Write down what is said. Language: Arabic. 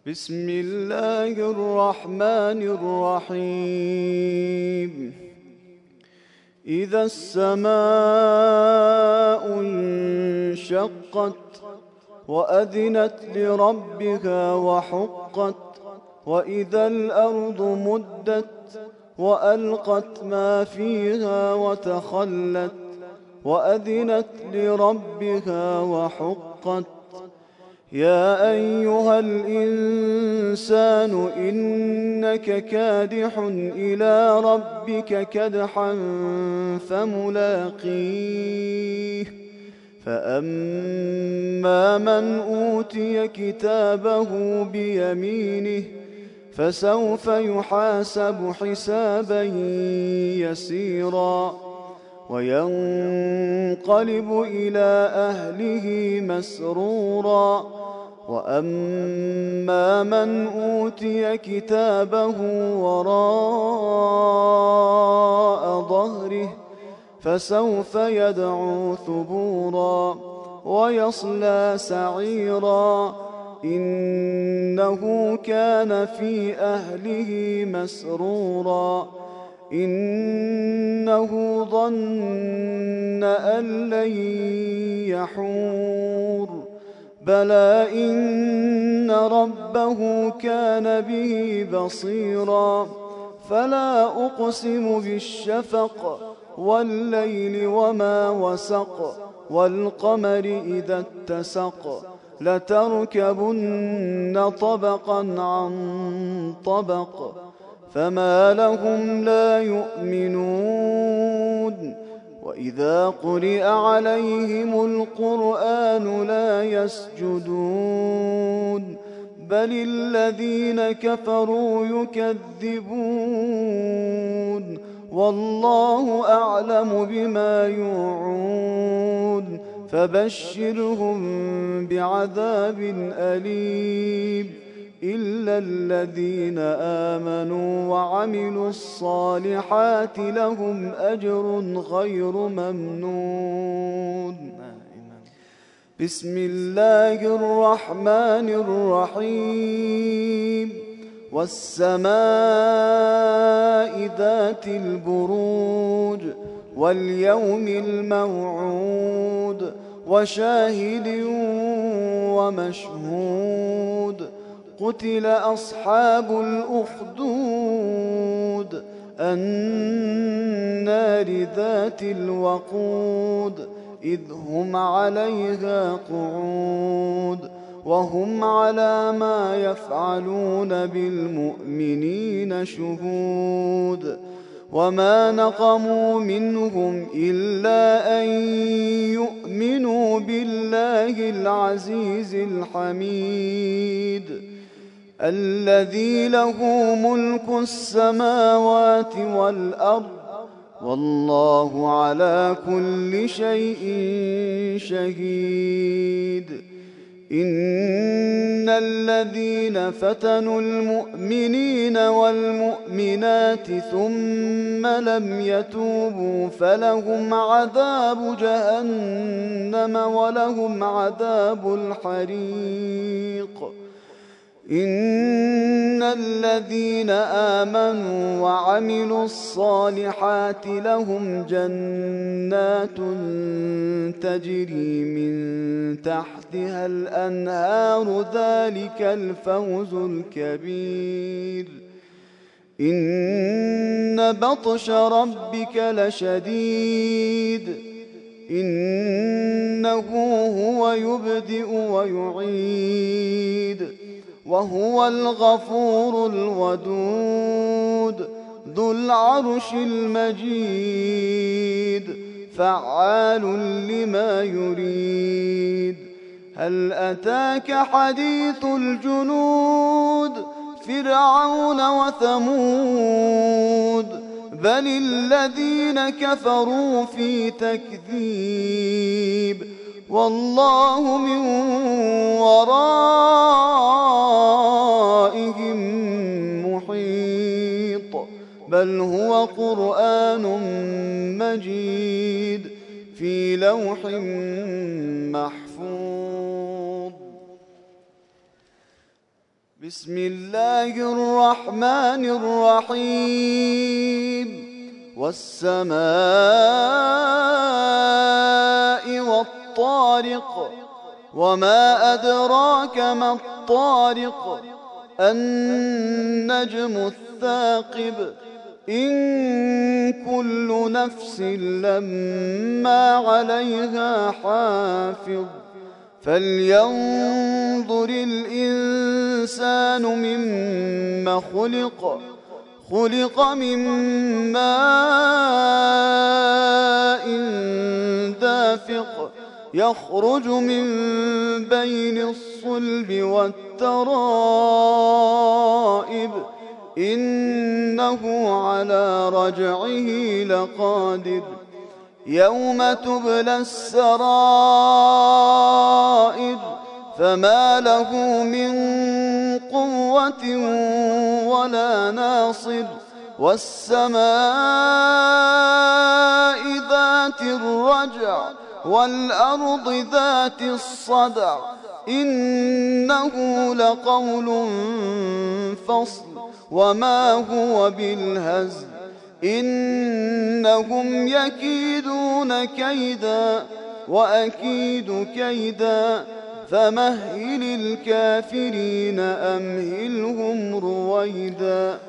بسم الله الرحمن الرحيم. إذا السماء انشقت وأذنت لربها وحقت، وإذا الأرض مدت وألقت ما فيها وتخلت وأذنت لربها وحقت. يا أيها الإنسان إنك كادح إلى ربك كدحا فملاقيه. فأما من أوتي كتابه بيمينه فسوف يحاسب حسابا يسيرا وينقلب إلى أهله مسرورا. وأما من أوتي كتابه وراء ظهره فسوف يدعو ثبورا ويصلى سعيرا، إنه كان في أهله مسرورا، إنه ظن أن لن يحور. بلى إن ربه كان به بصيرا. فلا أقسم بالشفق والليل وما وسق، والقمر إذا اتسق، لتركبن طبقا عن طبق، فما لهم لا يؤمنون. وإذا قرئ عليهم القرآن لا يسجدون، بل الذين كفروا يكذبون، والله أعلم بما يوعون، فبشرهم بعذاب أليم إلا الذين آمنوا وعملوا الصالحات لهم أجر غير ممنون. بسم الله الرحمن الرحيم. والسماء ذات البروج واليوم الموعود وشاهد ومشهود. قتل أصحاب الأخدود النار ذات الوقود إذ هم عليها قعود وهم على ما يفعلون بالمؤمنين شهود. وما نقموا منهم إلا أن يؤمنوا بالله العزيز الحميد الذي له ملك السماوات والأرض، والله على كل شيء شهيد. إن الذين فتنوا المؤمنين والمؤمنات ثم لم يتوبوا فلهم عذاب جهنم ولهم عذاب الحريق. إن الذين آمنوا وعملوا الصالحات لهم جنات تجري من تحتها الأنهار ذلك الفوز الكبير. إن بطش ربك لشديد إنه هو يبدئ ويعيد وهو الغفور الودود ذو العرش المجيد فعال لما يريد. هل أتاك حديث الجنود فرعون وثمود بل الذين كفروا في تكذيب والله من ورائهم محيط. بل هو قرآن مجيد في لوح محفوظ. بسم الله الرحمن الرحيم والسماء والطارق وما أدراك ما الطارق النجم الثاقب إن كل نفس لما عليها حافظ فلينظر الإنسان مما خلق من ماء دافق يخرج من بين الصلب والترائب إنه على رجعه لقادر يوم تبلى السرائر فما له من قوة ولا ناصر والسماء ذات الرجع والأرض ذات الصدع إنه لقول فصل وما هو بالهزل إنهم يكيدون كيدا وأكيد كيدا فمهل الكافرين أمهلهم رويدا